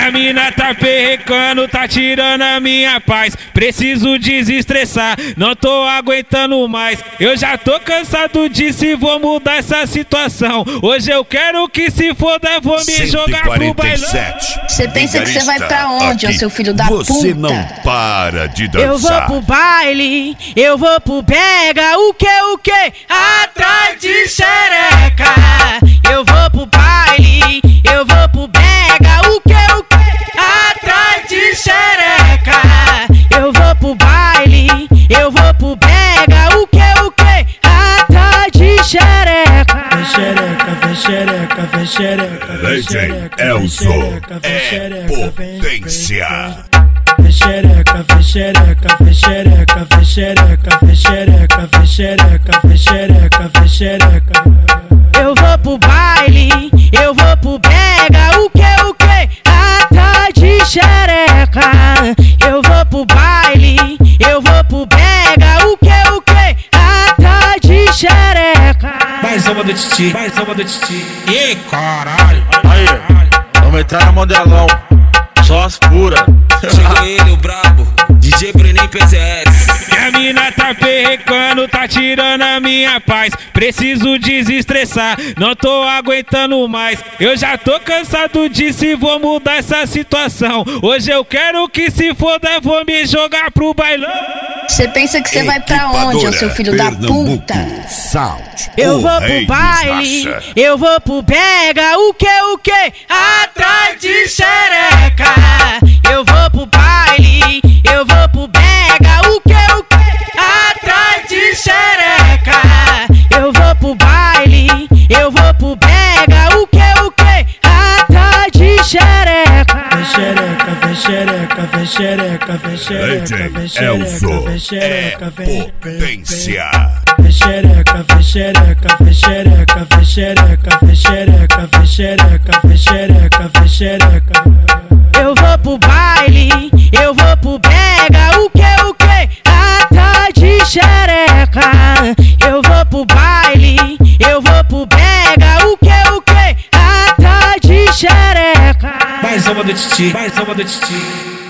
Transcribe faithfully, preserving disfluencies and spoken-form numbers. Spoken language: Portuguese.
Minha mina tá perrecando, tá tirando a minha paz. Preciso desestressar, não tô aguentando mais. Eu já tô cansado disso e vou mudar essa situação. Hoje eu quero que se foda, vou me jogar pro bailão. Você pensa que você vai pra onde, ô seu filho da puta? Você não para de dançar. Eu vou pro baile, eu vou pro brega. O que, o que? Atrás de xereca. Eu vou pro baile, eu vou pro brega. O que, o que? Atrás de xereca. Eu vou pro baile, eu vou pro brega. O que, o que? Atrás de xereca. Vem xereca, vem xereca, vem xereca, vem xereca, Elzo é potência. Vem xereca, vem xereca, vem xereca, vem xereca, vem xereca, vem xereca, vem xereca, vem xereca. Eu vou pro baile, eu vou pro brega. O que, o que? Atrás de xereca. Eu vou pro baile, eu vou pro brega. O que, o que? Atrás de xereca. Mais uma do Titi, mais uma do Titi. Ih, caralho. Aí, vamos entrar na modelão. Só as puras. Chegou ele, o brabo, D J Bruninho P Z S. Minha mina tá perrecando, tá tirando a minha paz. Preciso desestressar, não tô aguentando mais. Eu já tô cansado disso e vou mudar essa situação. Hoje eu quero que se foda, vou me jogar pro bailão. Você pensa que você vai pra onde, ô seu filho da puta? Eu vou pro baile, eu vou pro brega. O que, o que? Atrás de xereca. Eu vou pro baile, eu vou pro brega. O que, o que? Atrás de xereca. Eu vou pro baile, eu vou pro brega. O que, o que? Atrás de xereca. Vem xereca, vem xereca, vem xereca, vem xereca, vem xereca, vem xereca, vem potência. Vem xereca, vem xereca, vem xereca, vem xereca, vem xereca, vem xereca, vem xereca, vem xereca. Eu vou pro baile, eu vou pro brega. O que, o que? Atrás de xereca. Eu vou pro baile, eu vou pro brega. O que, o que? Atrás de xereca. Mais uma do Titi, mais uma do Titi.